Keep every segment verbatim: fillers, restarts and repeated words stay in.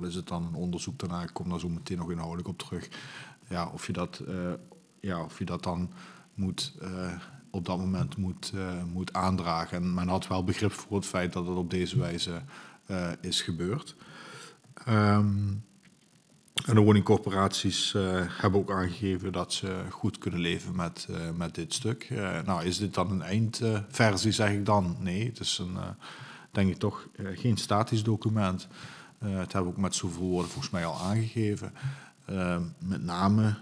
al is het dan een onderzoek daarna, ik kom daar zo meteen nog inhoudelijk op terug. Ja, of je dat, uh, ja, of je dat dan moet, uh, op dat moment moet, uh, moet aandragen. En men had wel begrip voor het feit dat het op deze wijze uh, is gebeurd. Um, en de woningcorporaties uh, hebben ook aangegeven dat ze goed kunnen leven met, uh, met dit stuk. Uh, nou, is dit dan een eindversie, uh, zeg ik dan? Nee, het is een, uh, denk ik toch uh, geen statisch document. Uh, het hebben we ook met zoveel woorden volgens mij al aangegeven. Uh, met name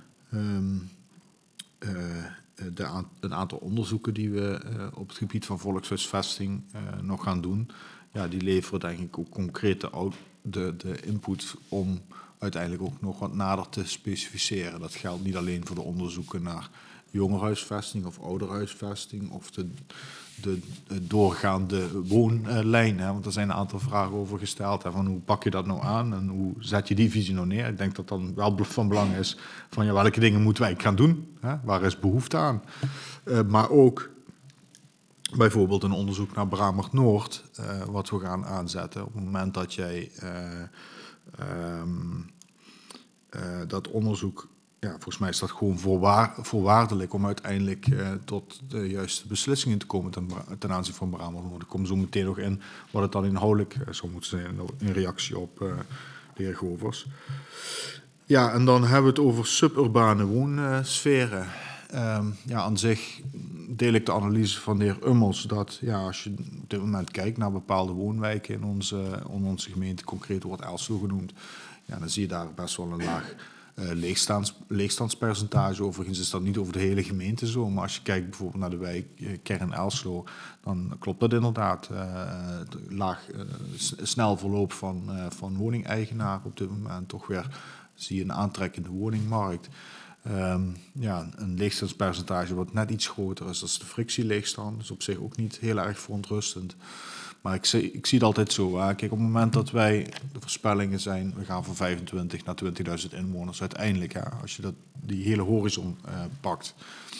um, uh, de a- een aantal onderzoeken die we uh, op het gebied van volkshuisvesting uh, nog gaan doen. Ja, die leveren denk ik ook concrete de, de input om uiteindelijk ook nog wat nader te specificeren. Dat geldt niet alleen voor de onderzoeken naar jongerenhuisvesting of ouderhuisvesting of de, de, de doorgaande woonlijn. Hè? Want er zijn een aantal vragen over gesteld. Hè? Van hoe pak je dat nou aan en hoe zet je die visie nou neer? Ik denk dat dan wel van belang is van ja, welke dingen moeten wij gaan doen? Hè? Waar is behoefte aan? Uh, maar ook bijvoorbeeld een onderzoek naar Bramert Noord, uh, wat we gaan aanzetten. Op het moment dat jij uh, um, uh, dat onderzoek, ja, volgens mij is dat gewoon voorwaar, voorwaardelijk om uiteindelijk uh, tot de juiste beslissingen te komen ten, ten aanzien van Bramert Noord. Ik kom zo meteen nog in wat het dan inhoudelijk uh, zou moeten zijn in reactie op uh, de heer Govers. Ja, en dan hebben we het over suburbane woonsferen. Um, ja, aan zich deel ik de analyse van de heer Ummels dat ja, als je op dit moment kijkt naar bepaalde woonwijken in onze, in onze gemeente, concreet wordt Elslo genoemd, ja, dan zie je daar best wel een laag uh, leegstaans, leegstandspercentage. Overigens is dat niet over de hele gemeente zo, maar als je kijkt bijvoorbeeld naar de wijk uh, Kern Elslo, dan klopt dat inderdaad. Uh, laag, uh, snel verloop van, uh, van woningeigenaren op dit moment, toch weer zie je een aantrekkende woningmarkt. Um, ja, een leegstandspercentage wat net iets groter is, dat is de frictieleegstand. Dat is op zich ook niet heel erg verontrustend. Maar ik zie, ik zie het altijd zo. Hè. Kijk, op het moment dat wij, de voorspellingen zijn, we gaan van vijfentwintig naar twintigduizend inwoners uiteindelijk. Ja, als je dat, die hele horizon uh, pakt,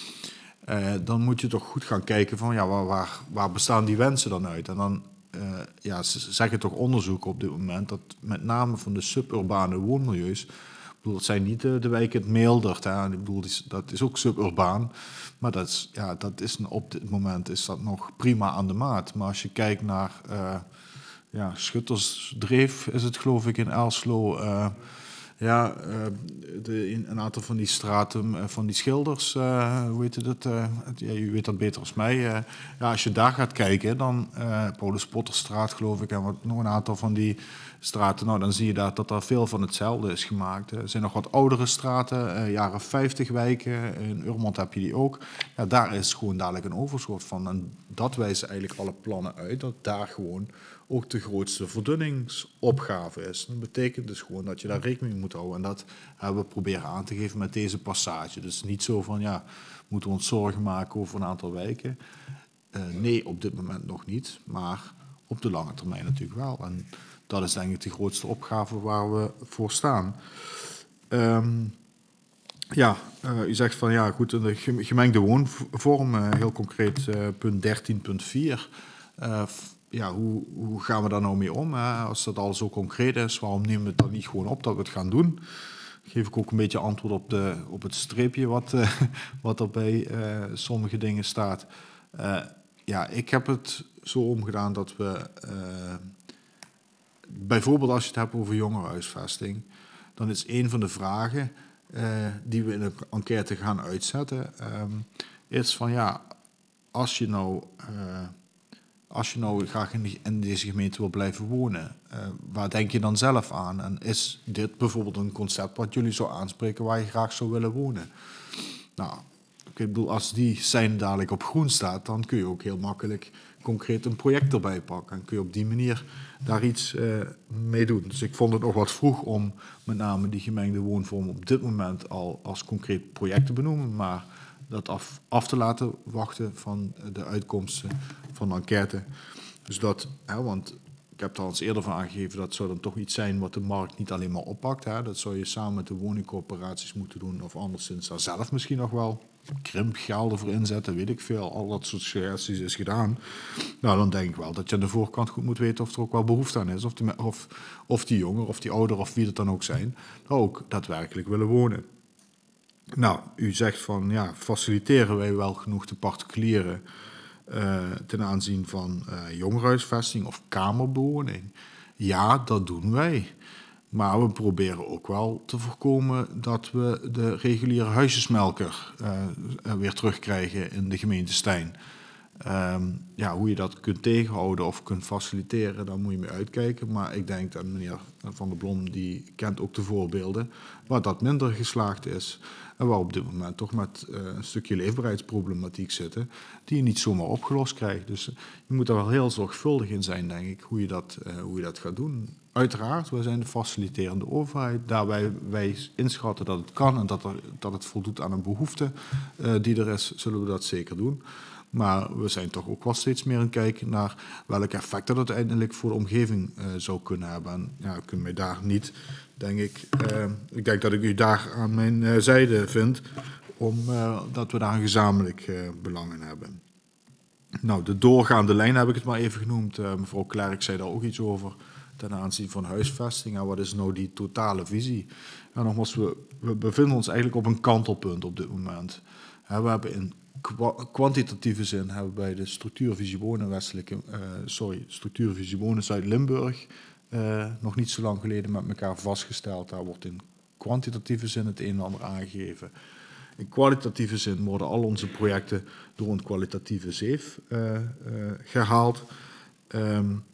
uh, dan moet je toch goed gaan kijken van ja, waar, waar, waar bestaan die wensen dan uit? En dan uh, ja, zeggen toch onderzoeken op dit moment dat met name van de suburbane woonmilieus, ik bedoel, het zijn niet de, de wijken het Meeldert. Hè. Ik bedoel, dat is ook suburbaan. Maar dat is, ja, dat is, op dit moment is dat nog prima aan de maat. Maar als je kijkt naar uh, ja, Schuttersdreef, is het geloof ik in Elslo. Uh, ja, uh, de, in een aantal van die straten uh, van die schilders, uh, hoe heet het? Uh, ja, u weet dat beter als mij. Uh, ja, als je daar gaat kijken, dan uh, Paulus Potterstraat geloof ik en wat, nog een aantal van die straten, nou, dan zie je daar dat er veel van hetzelfde is gemaakt. Er zijn nog wat oudere straten, uh, jaren vijftig wijken, in Urmond heb je die ook. Ja, daar is gewoon dadelijk een overschot van. En dat wijzen eigenlijk alle plannen uit, dat daar gewoon ook de grootste verdunningsopgave is. Dat betekent dus gewoon dat je daar rekening mee moet houden. En dat hebben we proberen aan te geven met deze passage. Dus niet zo van, ja, moeten we ons zorgen maken over een aantal wijken? Uh, nee, op dit moment nog niet, maar op de lange termijn natuurlijk wel. En dat is denk ik de grootste opgave waar we voor staan. Um, ja, uh, u zegt van ja, goed, de gemengde woonvorm, uh, heel concreet uh, punt dertien punt vier. Uh, ja, hoe, hoe gaan we daar nou mee om? Hè? Als dat al zo concreet is, waarom nemen we het dan niet gewoon op dat we het gaan doen? Geef ik ook een beetje antwoord op, de, op het streepje wat, uh, wat er bij uh, sommige dingen staat. Uh, ja, ik heb het zo omgedaan dat we Uh, bijvoorbeeld als je het hebt over jongerenhuisvesting, dan is een van de vragen uh, die we in de enquête gaan uitzetten, um, is van ja, als je nou, uh, als je nou graag in, die, in deze gemeente wil blijven wonen, uh, waar denk je dan zelf aan? En is dit bijvoorbeeld een concept wat jullie zou aanspreken waar je graag zou willen wonen? Nou, ik bedoel, als die zijn dadelijk op groen staat, dan kun je ook heel makkelijk concreet een project erbij pakken. En kun je op die manier daar iets uh, mee doen. Dus ik vond het nog wat vroeg om met name die gemengde woonvorm op dit moment al als concreet project te benoemen. Maar dat af, af te laten wachten van de uitkomsten van de enquête. Dus dat, hè, want heb daar al eens eerder van aangegeven, dat zou dan toch iets zijn wat de markt niet alleen maar oppakt. Hè. Dat zou je samen met de woningcorporaties moeten doen, of anderszins daar zelf misschien nog wel krimpgelden voor inzetten, weet ik veel. Al dat soort suggesties is gedaan. Nou, dan denk ik wel dat je aan de voorkant goed moet weten of er ook wel behoefte aan is. Of, de, of, of die jongeren, of die ouder, of wie het dan ook zijn, ook daadwerkelijk willen wonen. Nou, u zegt van, ja, faciliteren wij wel genoeg de particulieren uh, ten aanzien van uh, jongerenhuisvesting of kamerbewoning? Ja, dat doen wij. Maar we proberen ook wel te voorkomen dat we de reguliere huisjesmelker uh, weer terugkrijgen in de gemeente Stein. Um, ja, hoe je dat kunt tegenhouden of kunt faciliteren, daar moet je mee uitkijken. Maar ik denk dat meneer Van der Blom, die kent ook de voorbeelden waar dat minder geslaagd is. En waar op dit moment toch met uh, een stukje leefbaarheidsproblematiek zitten, die je niet zomaar opgelost krijgt. Dus je moet er wel heel zorgvuldig in zijn, denk ik, hoe je dat, uh, hoe je dat gaat doen. Uiteraard, wij zijn de faciliterende overheid. Daarbij wij inschatten dat het kan en dat, er, dat het voldoet aan een behoefte uh, die er is, zullen we dat zeker doen. Maar we zijn toch ook wel steeds meer aan het kijken naar welke effecten dat uiteindelijk voor de omgeving uh, zou kunnen hebben. En ja, ik kunt mij daar niet, denk ik, uh, ik denk dat ik u daar aan mijn uh, zijde vind, omdat uh, we daar een gezamenlijk uh, belang in hebben. Nou, de doorgaande lijn heb ik het maar even genoemd. Uh, mevrouw Klerk zei daar ook iets over ten aanzien van huisvesting. En wat is nou die totale visie? En nogmaals, we, we bevinden ons eigenlijk op een kantelpunt op dit moment. Uh, we hebben in kwantitatieve zin hebben we bij de structuurvisie wonen westelijke, uh, sorry, structuurvisie wonen Zuid-Limburg uh, nog niet zo lang geleden met elkaar vastgesteld. Daar wordt in kwantitatieve zin het een en ander aangegeven. In kwalitatieve zin worden al onze projecten door een kwalitatieve zeef uh, uh, gehaald. Um,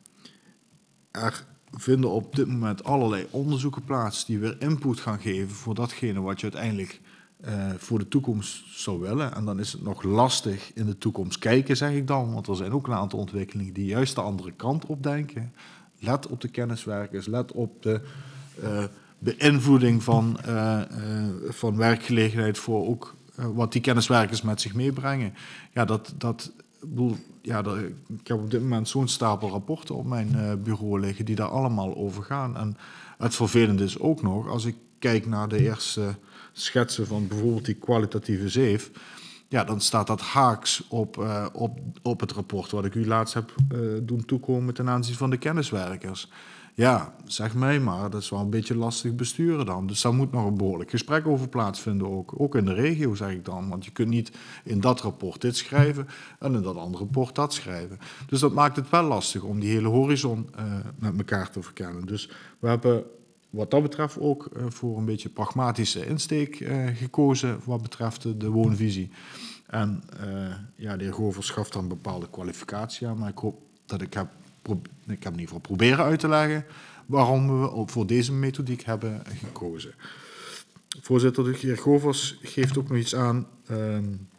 er vinden op dit moment allerlei onderzoeken plaats die weer input gaan geven voor datgene wat je uiteindelijk Uh, voor de toekomst zou willen. En dan is het nog lastig in de toekomst kijken, zeg ik dan. Want er zijn ook een aantal ontwikkelingen die juist de andere kant op denken. Let op de kenniswerkers, let op de uh, beïnvloeding van, uh, uh, van werkgelegenheid voor ook uh, wat die kenniswerkers met zich meebrengen. Ja, dat, dat, bedoel, ja, dat, ik heb op dit moment zo'n stapel rapporten op mijn uh, bureau liggen die daar allemaal over gaan. En het vervelende is ook nog, als ik kijk naar de eerste schetsen van bijvoorbeeld die kwalitatieve zeef, ja, dan staat dat haaks op, uh, op, op het rapport wat ik u laatst heb uh, doen toekomen ten aanzien van de kenniswerkers. Ja, zeg mij maar, dat is wel een beetje lastig besturen dan. Dus daar moet nog een behoorlijk gesprek over plaatsvinden, ook, ook in de regio, zeg ik dan. Want je kunt niet in dat rapport dit schrijven en in dat andere rapport dat schrijven. Dus dat maakt het wel lastig om die hele horizon uh, met elkaar te verkennen. Dus we hebben wat dat betreft ook uh, voor een beetje pragmatische insteek uh, gekozen wat betreft uh, de woonvisie. En uh, ja, de heer Govers schaft dan een bepaalde kwalificatie aan, maar ik hoop dat ik heb, ik heb in ieder geval proberen uit te leggen waarom we voor deze methodiek hebben gekozen. Voorzitter, de heer Govers geeft ook nog iets aan uh,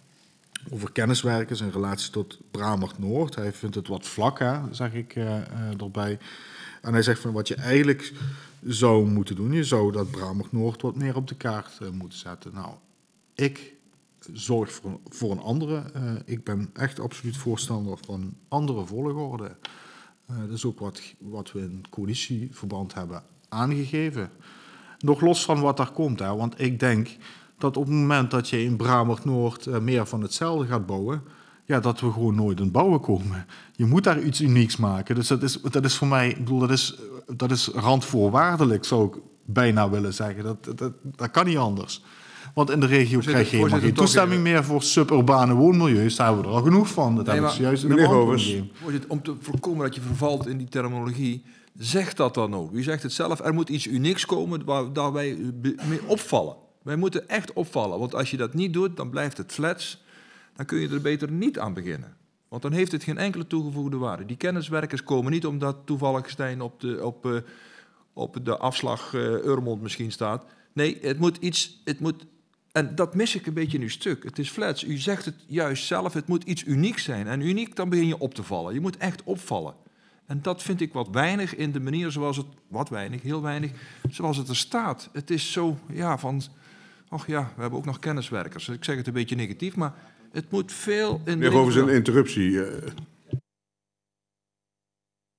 over kenniswerkers in relatie tot Bramert Noord. Hij vindt het wat vlak, hè, zeg ik uh, uh, erbij. En hij zegt van wat je eigenlijk zou moeten doen, je zou dat Bramert Noord wat meer op de kaart uh, moeten zetten. Nou, ik zorg voor, voor een andere. Uh, ik ben echt absoluut voorstander van een andere volgorde. Uh, dat is ook wat, wat we in het coalitieverband hebben aangegeven. Nog los van wat daar komt, hè, want ik denk dat op het moment dat je in Bramert Noord uh, meer van hetzelfde gaat bouwen, ja, dat we gewoon nooit aan het bouwen komen. Je moet daar iets unieks maken. Dus dat is, dat is voor mij, ik bedoel, dat is, dat is randvoorwaardelijk, zou ik bijna willen zeggen. Dat, dat, dat kan niet anders. Want in de regio voorzitter, krijg je helemaal geen toestemming meer voor suburbane woonmilieus. Daar hebben we er al genoeg van. Dat nee, hebben ze juist in de randgegeven. Om te voorkomen dat je vervalt in die terminologie, zeg dat dan ook. U zegt het zelf, er moet iets unieks komen waar, waar wij mee opvallen. Wij moeten echt opvallen. Want als je dat niet doet, dan blijft het flats. Dan kun je er beter niet aan beginnen. Want dan heeft het geen enkele toegevoegde waarde. Die kenniswerkers komen niet omdat toevallig Stijn op de, op, uh, op de afslag uh, Urmond misschien staat. Nee, het moet iets... Het moet, en dat mis ik een beetje in uw stuk. Het is flats. U zegt het juist zelf, het moet iets unieks zijn. En uniek, dan begin je op te vallen. Je moet echt opvallen. En dat vind ik wat weinig in de manier zoals het... Wat weinig, heel weinig, zoals het er staat. Het is zo, ja, van... Och ja, we hebben ook nog kenniswerkers. Ik zeg het een beetje negatief, maar... Het moet veel... in Meneer Govers, een interruptie.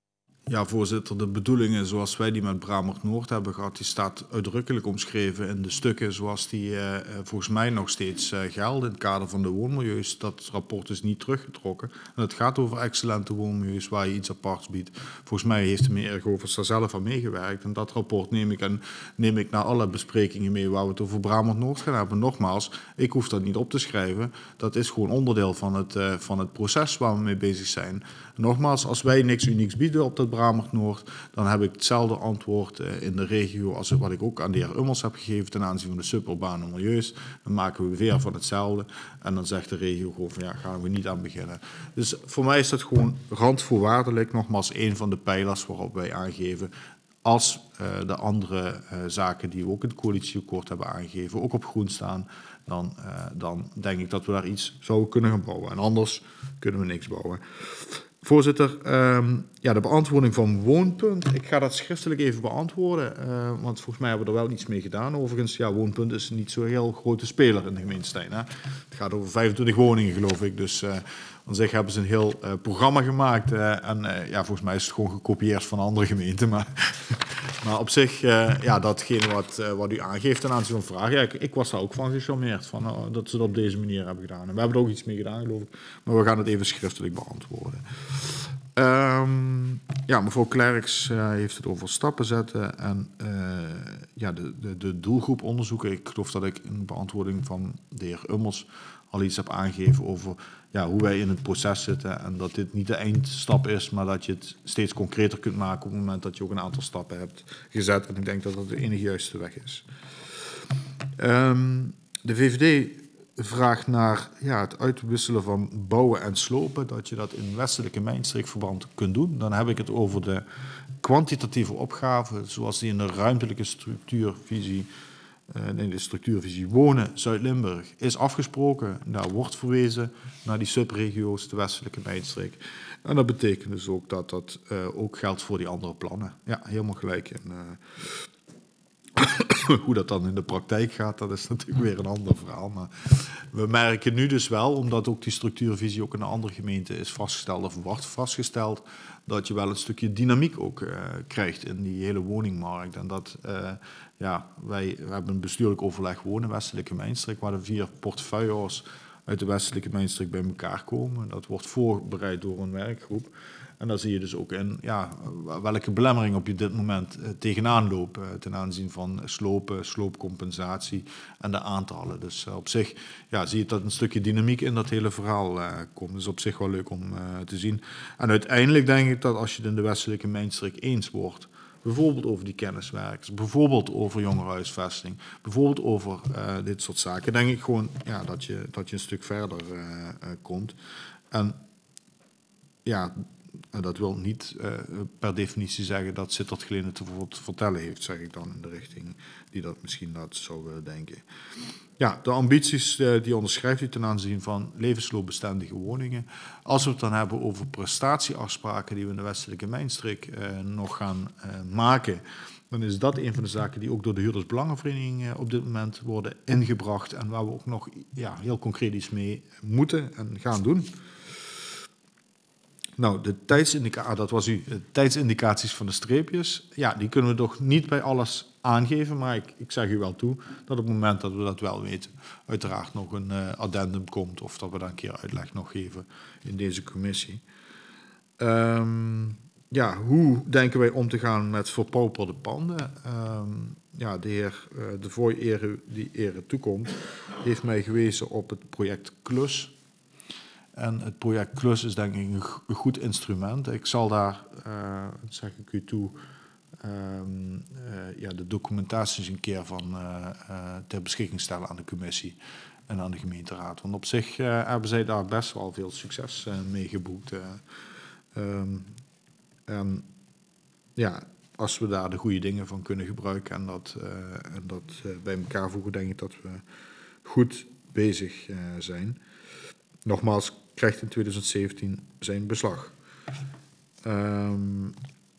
Ja, voorzitter, de bedoelingen zoals wij die met Bramert Noord hebben gehad, die staat uitdrukkelijk omschreven in de stukken zoals die uh, volgens mij nog steeds uh, gelden in het kader van de woonmilieus. Dat rapport is niet teruggetrokken. En het gaat over excellente woonmilieus waar je iets aparts biedt. Volgens mij heeft de meneer Ergovers daar zelf aan meegewerkt. En dat rapport neem ik, en neem ik naar alle besprekingen mee waar we het over Bramert Noord gaan hebben. Nogmaals, ik hoef dat niet op te schrijven. Dat is gewoon onderdeel van het, uh, van het proces waar we mee bezig zijn. Nogmaals, als wij niks unieks bieden op dat Bramert Noord, dan heb ik hetzelfde antwoord uh, in de regio als wat ik ook aan de heer Ummels heb gegeven ten aanzien van de suburbane milieus. Dan maken we weer van hetzelfde en dan zegt de regio gewoon van ja, gaan we niet aan beginnen. Dus voor mij is dat gewoon randvoorwaardelijk, nogmaals één van de pijlers waarop wij aangeven, als uh, de andere uh, zaken die we ook in het coalitieakkoord hebben aangegeven, ook op groen staan, dan, uh, dan denk ik dat we daar iets zouden kunnen gaan bouwen. En anders kunnen we niks bouwen. Voorzitter, um, ja, de beantwoording van Woonpunt. Ik ga dat schriftelijk even beantwoorden, uh, want volgens mij hebben we er wel iets mee gedaan. Overigens, ja, Woonpunt is niet zo'n heel grote speler in de gemeente Stijn. Hè? Het gaat over vijfentwintig woningen, geloof ik. Dus uh, aan zich hebben ze een heel uh, programma gemaakt. Uh, en uh, ja, volgens mij is het gewoon gekopieerd van andere gemeenten. Maar, maar op zich, uh, ja, datgene wat, uh, wat u aangeeft ten aanzien van vragen. Ja, ik, ik was daar ook van gecharmeerd, van, uh, dat ze dat op deze manier hebben gedaan. En we hebben er ook iets mee gedaan, geloof ik. Maar we gaan het even schriftelijk beantwoorden. Um, ja, mevrouw Klerks uh, heeft het over stappen zetten en uh, ja, de, de, de doelgroep onderzoeken. Ik geloof dat ik in beantwoording van de heer Ummels al iets heb aangegeven over ja, hoe wij in het proces zitten en dat dit niet de eindstap is, maar dat je het steeds concreter kunt maken op het moment dat je ook een aantal stappen hebt gezet. En ik denk dat dat de enige juiste weg is. Um, de V V D vraagt naar ja, het uitwisselen van bouwen en slopen, dat je dat in westelijke mijnstreekverband kunt doen. Dan heb ik het over de kwantitatieve opgave, zoals die in de ruimtelijke structuurvisie, uh, in de structuurvisie wonen Zuid-Limburg is afgesproken. Daar wordt verwezen naar die subregio's, de westelijke mijnstreek. En dat betekent dus ook dat dat uh, ook geldt voor die andere plannen. Ja, helemaal gelijk. En, uh, hoe dat dan in de praktijk gaat, dat is natuurlijk weer een ander verhaal. Maar we merken nu dus wel, omdat ook die structuurvisie ook in een andere gemeente is vastgesteld of wordt vastgesteld, dat je wel een stukje dynamiek ook uh, krijgt in die hele woningmarkt. En dat, uh, ja, wij we hebben een bestuurlijk overleg wonen, westelijke mijnstreek, waar de vier portefeuilles uit de westelijke mijnstreek bij elkaar komen. Dat wordt voorbereid door een werkgroep. En dan zie je dus ook in ja, welke belemmering op je dit moment uh, tegenaan loopt uh, ten aanzien van slopen, sloopcompensatie en de aantallen. Dus uh, op zich ja, zie je dat een stukje dynamiek in dat hele verhaal uh, komt. Dat is op zich wel leuk om uh, te zien. En uiteindelijk denk ik dat als je het in de westelijke mijnstreek eens wordt, bijvoorbeeld over die kenniswerkers, bijvoorbeeld over jongerenhuisvesting, bijvoorbeeld over uh, dit soort zaken, denk ik gewoon ja, dat, je, dat je een stuk verder uh, uh, komt. En ja, dat wil niet uh, per definitie zeggen dat Sittard Geleen te vertellen heeft, zeg ik dan in de richting die dat misschien dat zou willen denken. Ja, de ambities uh, die onderschrijft u ten aanzien van levensloopbestendige woningen. Als we het dan hebben over prestatieafspraken die we in de westelijke mijnstreek uh, nog gaan uh, maken, dan is dat een van de zaken die ook door de Huurdersbelangenvereniging uh, op dit moment worden ingebracht en waar we ook nog ja, heel concreet iets mee moeten en gaan doen. Nou, de tijdsindicaties, dat was u, de tijdsindicaties van de streepjes, ja, die kunnen we toch niet bij alles aangeven, maar ik, ik zeg u wel toe dat op het moment dat we dat wel weten, uiteraard nog een uh, addendum komt of dat we daar een keer uitleg nog geven in deze commissie. Um, ja, hoe denken wij om te gaan met verpauperde panden? Um, ja, de heer uh, De Vooi, ere, die ere toekomt, heeft mij gewezen op het project Klus. En het project Klus is denk ik een goed instrument. Ik zal daar, uh, zeg ik u toe, um, uh, ja, de documentatie een keer van uh, uh, ter beschikking stellen aan de commissie en aan de gemeenteraad. Want op zich uh, hebben zij daar best wel veel succes uh, mee geboekt. Uh, um, en ja, als we daar de goede dingen van kunnen gebruiken en dat, uh, en dat uh, bij elkaar voegen, denk ik dat we goed bezig uh, zijn. Nogmaals, krijgt in twintig zeventien zijn beslag. Um,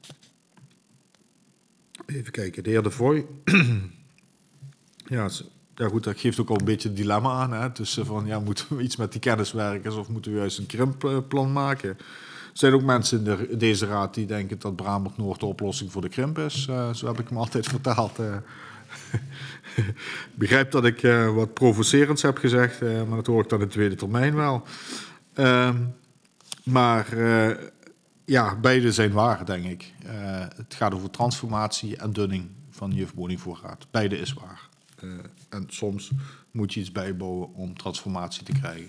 even kijken, de heer De Vooi. ja, ja, goed, dat geeft ook al een beetje het dilemma aan. Hè? Tussen van, ja, moeten we iets met die kenniswerkers of moeten we juist een krimpplan maken? zijn ook mensen in, de, in deze raad die denken dat Brabant-Noord de oplossing voor de krimp is. Uh, zo heb ik me altijd vertaald. Uh, begrijp dat ik uh, wat provocerends heb gezegd, uh, maar dat hoor ik dan in de tweede termijn wel. Uh, maar uh, ja, beide zijn waar, denk ik. Uh, het gaat over transformatie en dunning van je woningvoorraad. Beide is waar. Uh, en soms moet je iets bijbouwen om transformatie te krijgen.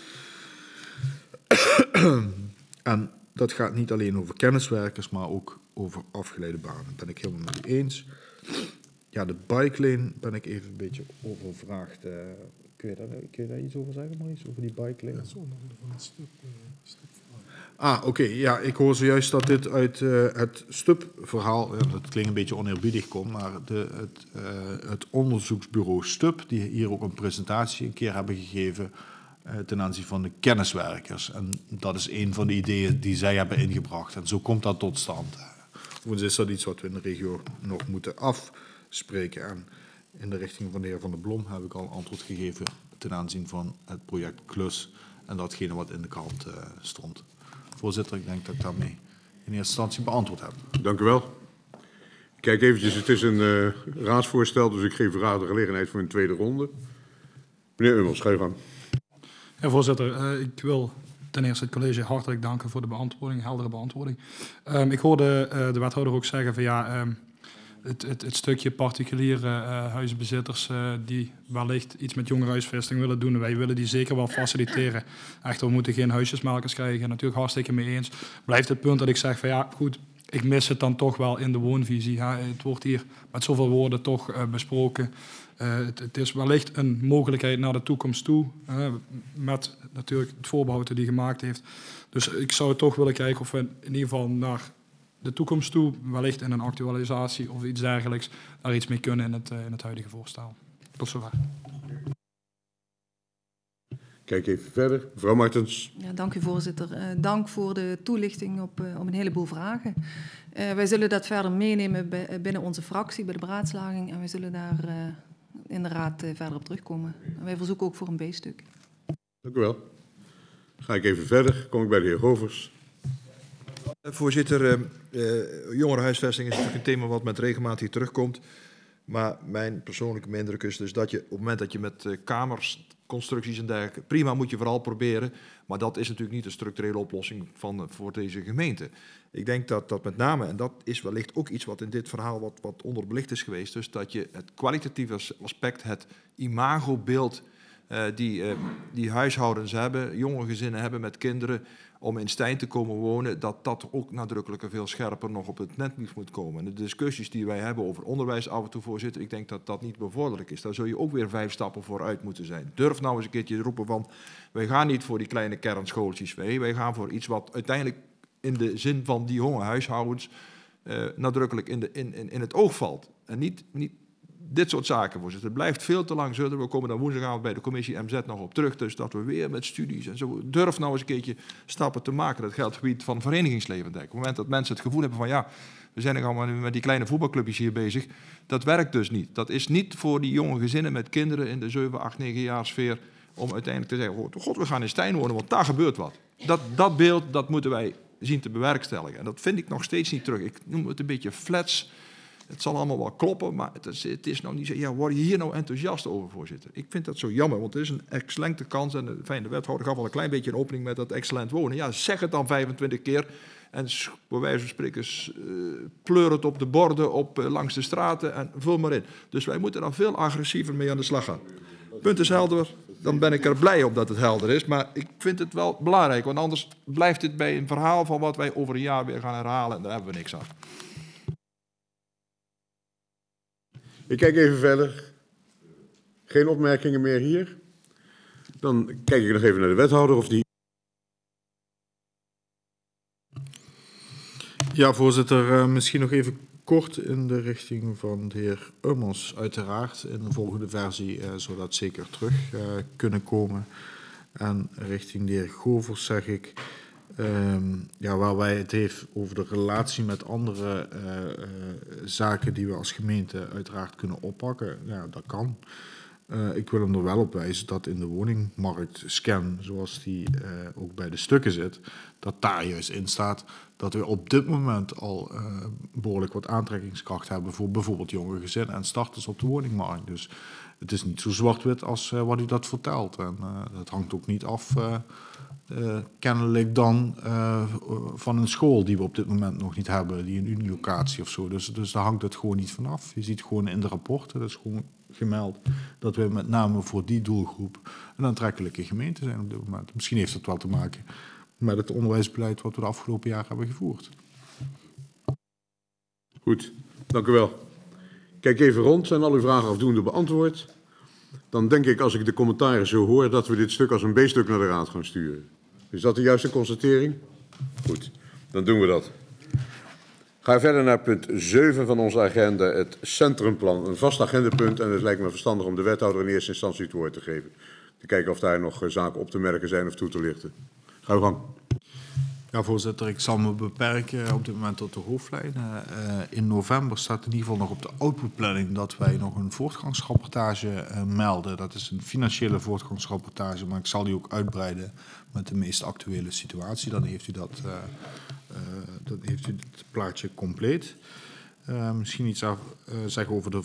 En dat gaat niet alleen over kenniswerkers, maar ook over afgeleide banen. Dat ben ik helemaal met u eens. Ja, de bike lane ben ik even een beetje overvraagd. Uh, kun, je daar, kun je daar iets over zeggen, Maurice, over die bike lane? Dat is onderdeel van het stuk. Uh, stuk ah, oké. Okay. Ja, ik hoor zojuist dat dit uit uh, het STUP-verhaal, ja, dat klinkt een beetje oneerbiedig komt, maar de, het, uh, het onderzoeksbureau STUP, die hier ook een presentatie een keer hebben gegeven uh, ten aanzien van de kenniswerkers. En dat is een van de ideeën die zij hebben ingebracht. En zo komt dat tot stand. Overigens is dat iets wat we in de regio nog moeten afspreken. En in de richting van de heer Van der Blom heb ik al antwoord gegeven ten aanzien van het project Klus en datgene wat in de krant uh, stond. Voorzitter, ik denk dat ik daarmee in eerste instantie beantwoord heb. Dank u wel. Kijk eventjes, het is een uh, raadsvoorstel, dus ik geef de raad de gelegenheid voor een tweede ronde. Meneer Ummels, ga je gang. Ja, voorzitter, uh, ik wil ten eerste het college hartelijk danken voor de beantwoording, heldere beantwoording. Um, ik hoorde uh, de wethouder ook zeggen van ja, um, het, het, het stukje particuliere uh, huisbezitters uh, die wellicht iets met jongerenhuisvesting willen doen. Wij willen die zeker wel faciliteren. Echter, we moeten geen huisjesmelkers krijgen. Natuurlijk hartstikke mee eens. Blijft het punt dat ik zeg van ja, goed, ik mis het dan toch wel in de woonvisie. Hè. Het wordt hier met zoveel woorden toch uh, besproken. Uh, het, het is wellicht een mogelijkheid naar de toekomst toe, uh, met natuurlijk het voorbehoud dat die gemaakt heeft. Dus ik zou toch willen kijken of we in ieder geval naar de toekomst toe, wellicht in een actualisatie of iets dergelijks, daar iets mee kunnen in het, uh, in het huidige voorstel. Tot zover. Kijk even verder. Mevrouw Martens. Ja, dank u, voorzitter. Uh, dank voor de toelichting op, uh, op een heleboel vragen. Uh, wij zullen dat verder meenemen bij, binnen onze fractie, bij de beraadslaging, en wij zullen daar uh, inderdaad uh, verder op terugkomen. En wij verzoeken ook voor een B-stuk. Dank u wel. Ga ik even verder. Kom ik bij de heer Govers. Voorzitter, uh, uh, jongerenhuisvesting is natuurlijk een thema wat met regelmaat hier terugkomt. Maar mijn persoonlijke indruk is dus dat je op het moment dat je met uh, kamers, constructies en dergelijke, prima moet je vooral proberen. Maar dat is natuurlijk niet de structurele oplossing van, uh, voor deze gemeente. Ik denk dat dat met name, en dat is wellicht ook iets wat in dit verhaal wat, wat onderbelicht is geweest, dus dat je het kwalitatieve aspect, het imagobeeld uh, die, uh, die huishoudens hebben, jonge gezinnen hebben met kinderen, om in Stein te komen wonen, dat dat ook nadrukkelijker veel scherper nog op het netvlies moet komen. En de discussies die wij hebben over onderwijs af en toe, voorzitter, ik denk dat dat niet bevorderlijk is. Daar zul je ook weer vijf stappen vooruit moeten zijn. Durf nou eens een keertje te roepen van, wij gaan niet voor die kleine kernschooltjes, wij, wij gaan voor iets wat uiteindelijk in de zin van die jonge huishoudens uh, nadrukkelijk in, de, in, in, in het oog valt. En niet, niet dit soort zaken, voorzitter. Het blijft veel te lang zitten. We komen dan woensdagavond bij de commissie M Z nog op terug. Dus dat we weer met studies en zo. Durf nou eens een keertje stappen te maken. Dat geldt op het gebied van verenigingsleven. Op het moment dat mensen het gevoel hebben van ja, we zijn nog allemaal met die kleine voetbalclubjes hier bezig. Dat werkt dus niet. Dat is niet voor die jonge gezinnen met kinderen in de zeven, acht, negen jaar sfeer om uiteindelijk te zeggen, oh, god, we gaan in Stein wonen, want daar gebeurt wat. Dat, dat beeld, dat moeten wij zien te bewerkstelligen. En dat vind ik nog steeds niet terug. Ik noem het een beetje flats. Het zal allemaal wel kloppen, maar het is, het is nou niet zo. Ja, word je hier nou enthousiast over, voorzitter? Ik vind dat zo jammer, want er is een excellente kans. En de, fijn, de wethouder gaf al een klein beetje een opening met dat excellent wonen. Ja, zeg het dan vijfentwintig keer. En bij wijze van spreken, uh, pleur het op de borden, op, uh, langs de straten en vul maar in. Dus wij moeten daar veel agressiever mee aan de slag gaan. Punt is helder. Dan ben ik er blij op dat het helder is. Maar ik vind het wel belangrijk, want anders blijft dit bij een verhaal van wat wij over een jaar weer gaan herhalen. En daar hebben we niks aan. Ik kijk even verder. Geen opmerkingen meer hier. Dan kijk ik nog even naar de wethouder of die... Ja, voorzitter, uh, misschien nog even kort in de richting van de heer Ummels. Uiteraard in de volgende versie uh, zou dat zeker terug uh, kunnen komen. En richting de heer Govers zeg ik... Um, ja, waar wij het heeft over de relatie met andere uh, uh, zaken die we als gemeente uiteraard kunnen oppakken. Ja, dat kan. Uh, ik wil hem er wel op wijzen dat in de woningmarktscan, zoals die uh, ook bij de stukken zit, dat daar juist in staat dat we op dit moment al uh, behoorlijk wat aantrekkingskracht hebben voor bijvoorbeeld jonge gezinnen en starters op de woningmarkt. Dus het is niet zo zwart-wit als uh, wat u dat vertelt. En uh, dat hangt ook niet af, uh, uh, kennelijk dan, uh, van een school die we op dit moment nog niet hebben, die een unilocatie of zo. Dus, dus daar hangt het gewoon niet vanaf. Je ziet gewoon in de rapporten, dat is gewoon gemeld, dat we met name voor die doelgroep een aantrekkelijke gemeente zijn op dit moment. Misschien heeft dat wel te maken met het onderwijsbeleid wat we de afgelopen jaren hebben gevoerd. Goed, dank u wel. Kijk even rond, zijn al uw vragen afdoende beantwoord? Dan denk ik, als ik de commentaren zo hoor, dat we dit stuk als een B-stuk naar de Raad gaan sturen. Is dat de juiste constatering? Goed, dan doen we dat. Ga verder naar punt zeven van onze agenda, het centrumplan. Een vast agendapunt en het lijkt me verstandig om de wethouder in eerste instantie het woord te geven. Te kijken of daar nog zaken op te merken zijn of toe te lichten. Ga uw gang. Ja, voorzitter, ik zal me beperken op dit moment tot de hoofdlijnen. Uh, in november staat in ieder geval nog op de outputplanning dat wij nog een voortgangsrapportage uh, melden. Dat is een financiële voortgangsrapportage, maar ik zal die ook uitbreiden met de meest actuele situatie. Dan heeft u dat, uh, uh, dan heeft u het plaatje compleet. Uh, misschien iets af, uh, zeggen over de